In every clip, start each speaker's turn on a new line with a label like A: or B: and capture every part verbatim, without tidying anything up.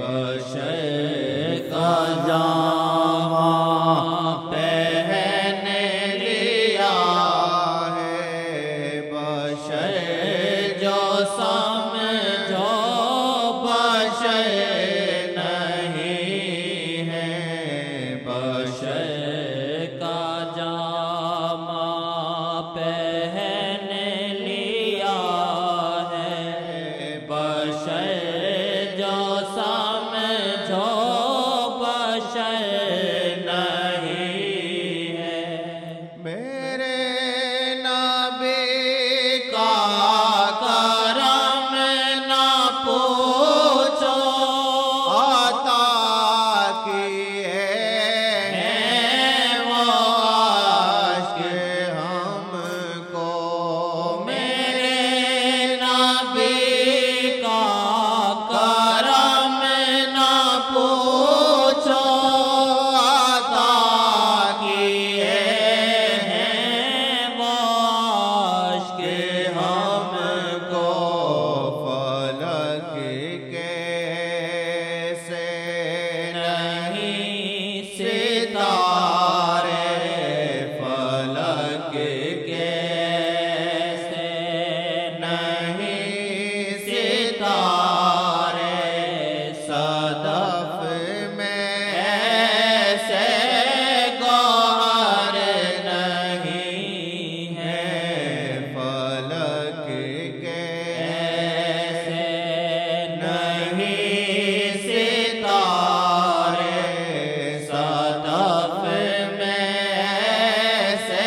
A: बशर का जामा पहन लिया है, बशर जो समझो बशर नहीं है। बशर का जामा पहन लिया है, बशर जो समझो बशर नहीं है। मेरे नबी का करम ना पूछो, आता किए हैं वो आशिक हमको। मेरे नबी का करम ना पूछो, आता किए हैं वो आशिक हमको। फलक कैसे नहीं सितारे, फलक कैसे नहीं सितारे, सदफ में ऐसे गौहर नहीं है। फलक कैसे नहीं सितारे, सदफ में ऐसे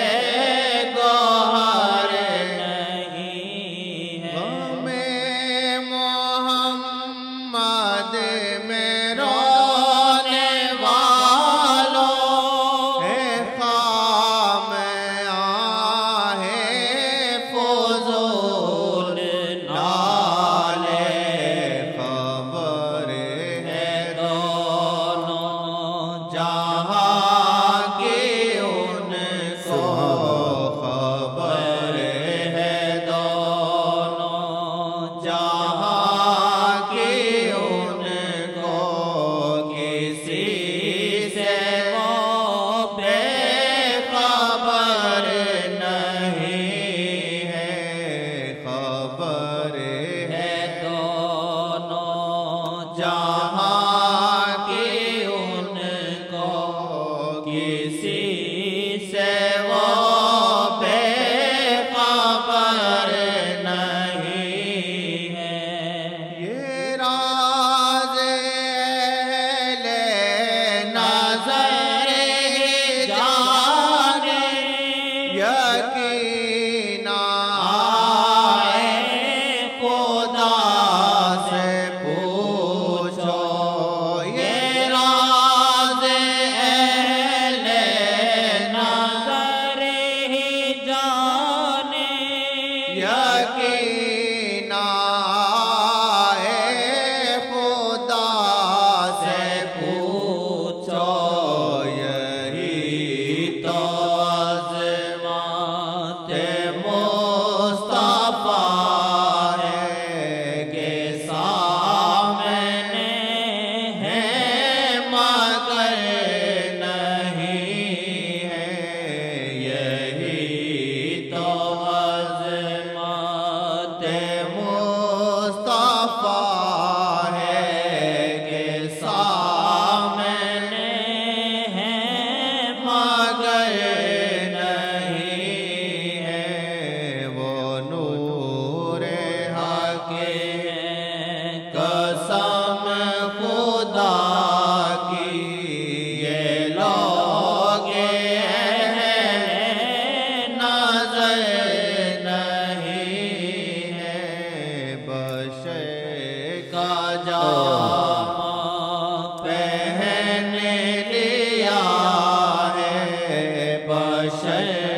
A: गौहर नहीं है। हमें मोहम्मद में रोने वालों है खाम आहे फुजूल नाले। खबर है दोनों जहां की उनको, खबर है दोनों जहां की उनको। किसी से वो बेखबर नहीं है। खबर है दोनों जहां की उनको, किसी से वो बेखबर नहीं है। ये राज अहले नज़र जाने, यकीन आए खुदा से पूछो। ये राज अहले नज़र जाने, यकीन आए खुदा से पूछो। यही तो अज़मत मुस्तफ़ा है के सामने है मगर नहीं है। यही तो अज़मत मुस्तफ़ा है के सामने है मगर नहीं है। वो नूर हक़ है कसम खुदा की, ये लोग अहले नज़र नहीं है। बशर का जामा पहन लिया है, बशर